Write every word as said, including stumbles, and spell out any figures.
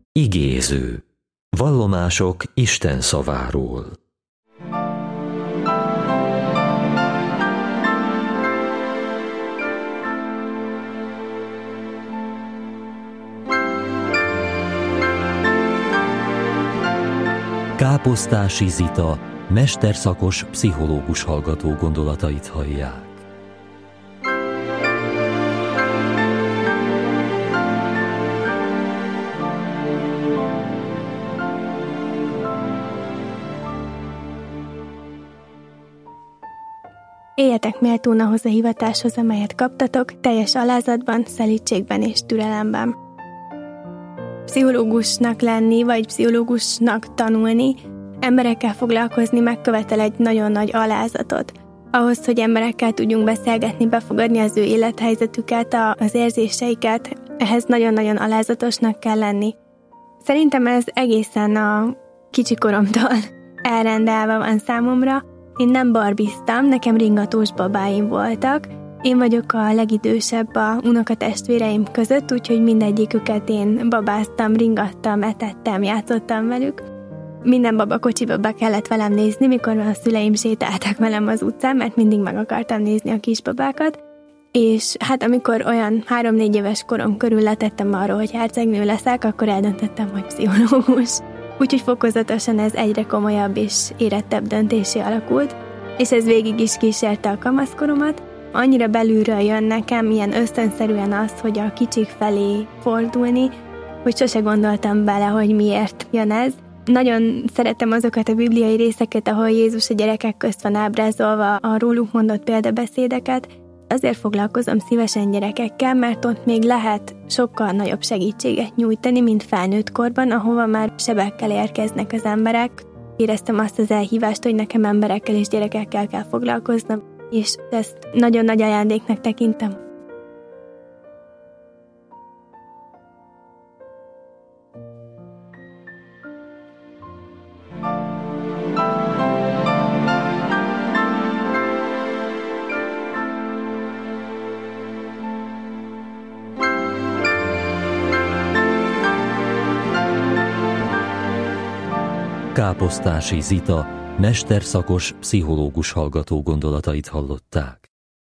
Igéző. Vallomások Isten szaváról. Káposztási Zita, mesterszakos pszichológus hallgató gondolatait hallják. Éljetek méltón ahhoz a hivatáshoz, amelyet kaptatok, teljes alázatban, szelídségben és türelemben. Pszichológusnak lenni, vagy pszichológusnak tanulni, emberekkel foglalkozni megkövetel egy nagyon nagy alázatot. Ahhoz, hogy emberekkel tudjunk beszélgetni, befogadni az ő élethelyzetüket, az érzéseiket, ehhez nagyon-nagyon alázatosnak kell lenni. Szerintem ez egészen a kicsikoromtól elrendelve van számomra. Én nem barbiztam, nekem ringatós babáim voltak. Én vagyok a legidősebb a unokatestvéreim között, úgyhogy mindegyiküket én babáztam, ringattam, etettem, játszottam velük. Minden babakocsiba be kellett velem nézni, mikor a szüleim sétáltak velem az utcán, mert mindig meg akartam nézni a kisbabákat. És hát amikor olyan három-négy éves korom körül letettem arról, hogy hercegnő leszek, akkor eldöntöttem, hogy pszichológus. Úgyhogy fokozatosan ez egyre komolyabb és érettebb döntésé alakult, és ez végig is kísérte a kamaszkoromat. Annyira belülről jön nekem ilyen ösztönszerűen az, hogy a kicsik felé fordulni, hogy sose gondoltam bele, hogy miért jön ez. Nagyon szeretem azokat a bibliai részeket, ahol Jézus a gyerekek közt van ábrázolva, a róluk mondott példabeszédeket. Azért foglalkozom szívesen gyerekekkel, mert ott még lehet sokkal nagyobb segítséget nyújtani, mint felnőtt korban, ahova már sebekkel érkeznek az emberek. Éreztem azt az elhívást, hogy nekem emberekkel és gyerekekkel kell foglalkoznom, és ezt nagyon nagy ajándéknak tekintem. Káposztási Zita, mesterszakos pszichológus hallgató gondolatait hallották.